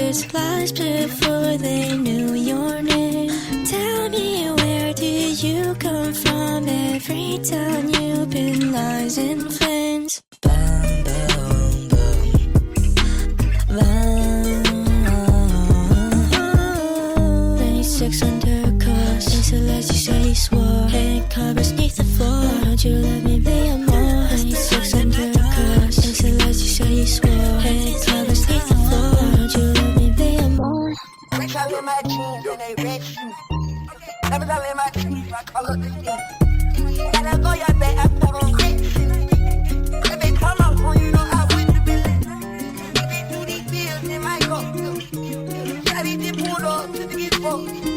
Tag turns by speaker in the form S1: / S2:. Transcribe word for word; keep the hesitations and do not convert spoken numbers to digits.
S1: first flash before they knew your name. Tell me, where did you come from? Every time you've been lies and flames. Bam, bam, bam. Bam. twenty-six undercoats. Thanks to let you say you swore. Hand covers neath the floor. Don't you let me be a more. twenty-six undercoats. Thanks to let you say you swore. Hand covers neath the floor. Don't you let me be a more.
S2: Rich all in my jeans and they red shoes. Never all in my trees, my color the skin. And I go your bed, I put on rich. If they come up on you, know I wouldn't be lit. If they do these deals, they might go. Daddy did pull up to the get fucked.